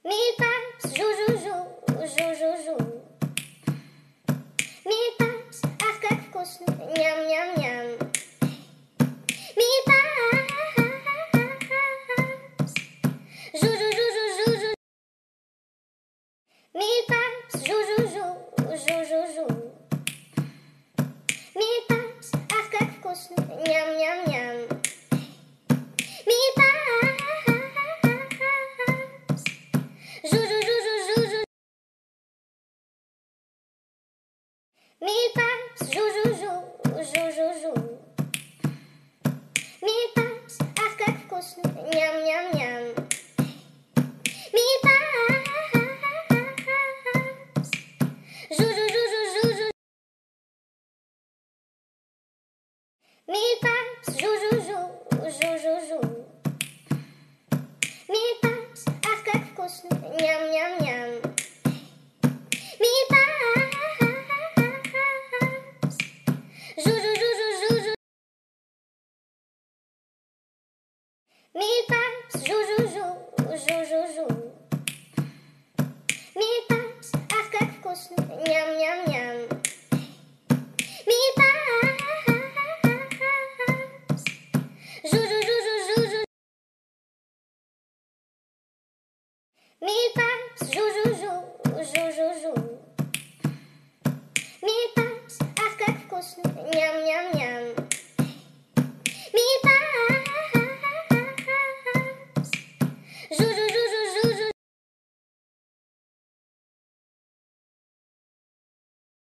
Mille paps, jou, jou, jou, jou, jou, jou. Mille paps, ах, как вкусно, ням-ням-ням. Mille paps, jou, jou, jou, jou, jou, jou. Mille paps, jou, jou, jou, jou, jou, jou. Mille paps, ах, как вкусно, ням-ням-ням. Mille paps, jou, jou, jou, jou, jou, jou. Mille paps, jou, jou, jou, jou, jou, jou. Mille paps, ах, как вкусно, ням-ням-ням. Mille paps, jou, jou, jou, jou, jou, jou. Mille paps, jou, jou, jou, jou, jou, jou. Mille paps, ах, как вкусно, ням-ням-ням. Mille paps, jou, jou, jou, jou, jou, jou. Mille paps, jou, jou, jou, jou, jou, jou. Mille paps, ах, как вкусно, ням-ням-ням. Mille paps, jou, jou, jou, jou, jou, jou. Mille paps, jou, jou, jou, jou, jou, jou. Mille paps, ах, как вкусно, ням-ням-ням.